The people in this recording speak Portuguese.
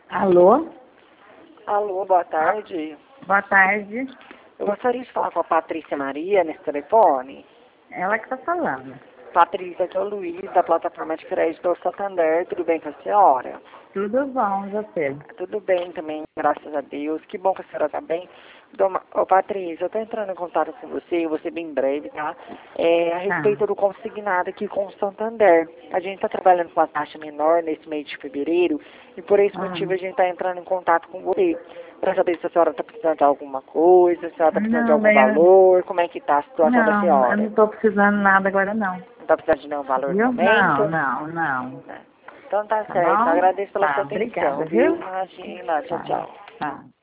Alô? Alô, boa tarde. Boa tarde. Eu gostaria de falar com a Patrícia Maria nesse telefone. Ela que está falando. Patrícia, aqui é o Luiz, da plataforma de crédito do Santander. Tudo bem com a senhora? Tudo bom, e você? Tudo bem também, graças a Deus. Que bom que a senhora está bem. Ô, Patrícia, eu estou entrando em contato com você, eu vou ser bem breve, tá? A respeito do consignado aqui com o Santander. A gente está trabalhando com a taxa menor nesse mês de fevereiro e por esse motivo a gente está entrando em contato com você para saber se a senhora está precisando de alguma coisa, se a senhora está precisando de algum valor, como é que está a situação da senhora? Eu não estou precisando nada agora não. Não está precisando de nenhum valor no Viu? momento? Não. Então tá Tá certo, bom? agradeço pela Tá, sua atenção, obrigada, viu? viu? Imagina, tchau, Tá, tchau. tá.